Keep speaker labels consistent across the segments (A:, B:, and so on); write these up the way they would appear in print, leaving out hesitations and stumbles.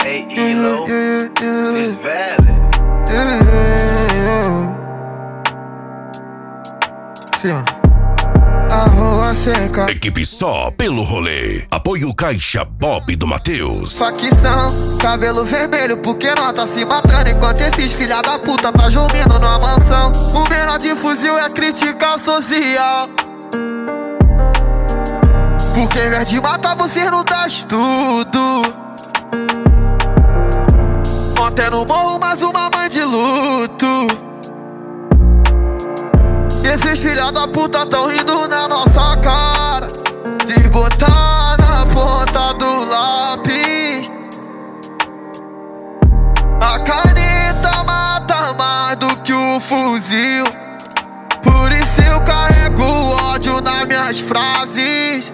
A: Hey, Elo, it's valid.
B: Sim. A rua seca.
C: Equipe só pelo rolê. Apoio Caixa Bob do Matheus.
B: Facção, cabelo vermelho, porque nós tá se matando enquanto esses filha da puta tá dormindo numa mansão. O menor de fuzil é crítica social. Porque ao invés de matar você não dá estudo. Ontem no morro mais uma mãe de luto. E esses filha da puta tão rindo na nossa cara. Se botar na ponta do lápis, a caneta mata mais do que o fuzil. Por isso eu carrego ódio nas minhas frases.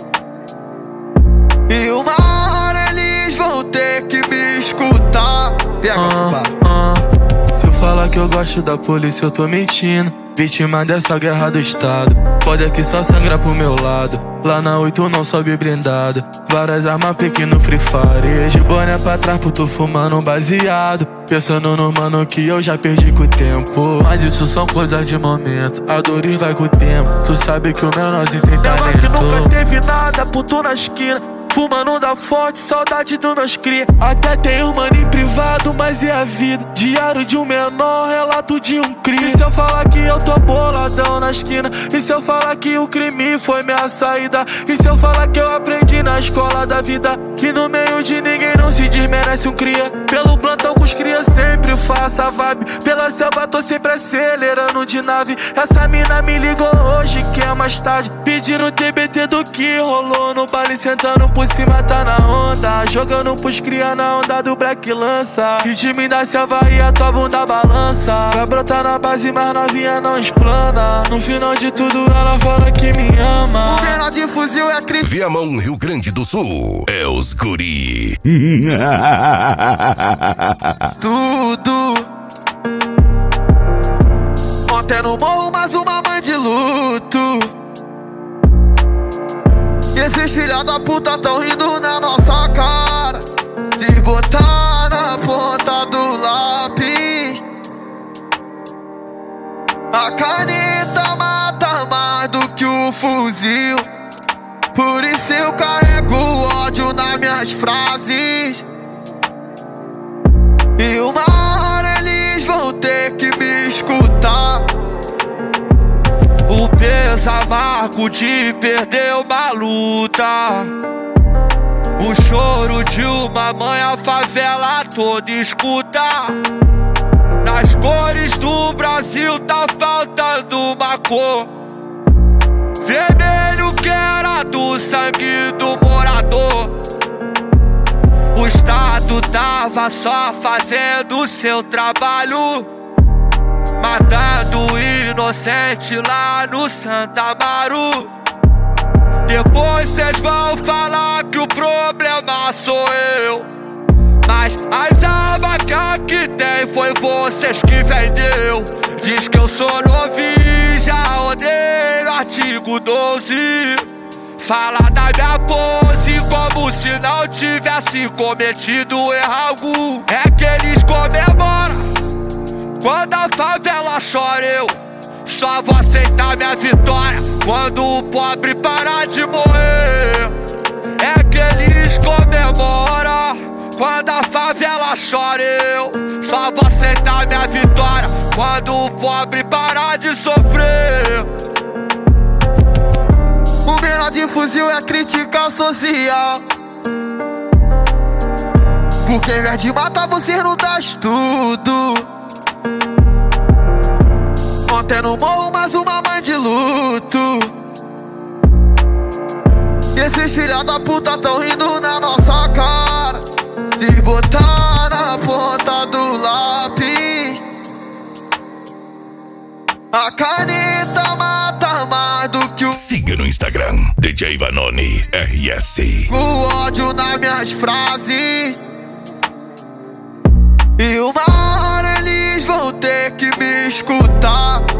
B: E uma hora eles vão ter que me escutar.
D: Se eu falar que eu gosto da polícia, eu tô mentindo. Vítima dessa guerra do estado. Foda que só sangra pro meu lado. Lá na 8 não sobe blindado. Várias armas pique no Free Fire. De boné pra trás, puto fumando um baseado. Pensando no mano que eu já perdi com o tempo. Mas isso são coisas de momento. A dor vai com o tempo. Tu sabe que o menorzinho tem talento. Que nunca teve nada, puto na esquina. Fumando da forte, saudade dos meus cria. Até tem um mano em privado, mas é a vida. Diário de um menor, relato de um crime. E se eu falar que eu tô boladão na esquina? E se eu falar que o crime foi minha saída? E se eu falar que eu aprendi na escola da vida que no meio de ninguém não se desmerece um cria? Pelo plantão com os cria sempre faço a vibe. Pela selva tô sempre acelerando de nave. Essa mina me ligou hoje que é mais tarde, pedindo TBT do que rolou no baile. Sentando por cima tá na onda, jogando pros cria na onda do Black Lança. Ritmo da selva e a tua bunda balança. Vai brotar na base, mas novinha não explana. No final de tudo ela fala que me ama.
B: O menor de fuzil é crítica.
C: Viamão, Rio Grande do Sul. É os guri.
B: Tudo. Ontem no morro mais uma mãe de luto. E esses filha da puta tão rindo na nossa cara. Se botar na ponta do lápis, a caneta mata mais do que o fuzil. Por isso eu carrego ódio nas minhas frases. E uma hora eles vão ter que me escutar. O peso amargo de perder uma luta. O choro de uma mãe a favela toda escuta. Nas cores do Brasil tá faltando uma cor. Vermelho que era do sangue do morador. O Estado tava só fazendo o seu trabalho, matando inocente lá no Santa Amaro. Depois cês vão falar que o problema sou eu, mas as armas que aqui tem foi vocês que vendeu. Diz que eu sou novinho, já odeio o artigo 12. Fala da minha pose como se não tivesse cometido erro algum. É que eles comemoram quando a favela chora. Eu só vou aceitar minha vitória quando o pobre parar de morrer. É que eles comemoram quando a favela chora. Eu só vou aceitar minha vitória quando o pobre parar de sofrer. O menor de fuzil é crítica social. Porque ao invés de matar você não dá estudo. Ontem no morro mais uma mãe de luto. E esses filha da puta tão rindo na nossa cara. Se botar na ponta do lápis, a caneta mata mais do que o...
C: Siga no Instagram, DJ Vanoni RS.
B: O ódio nas minhas frases. E uma hora eles vão ter que me escutar.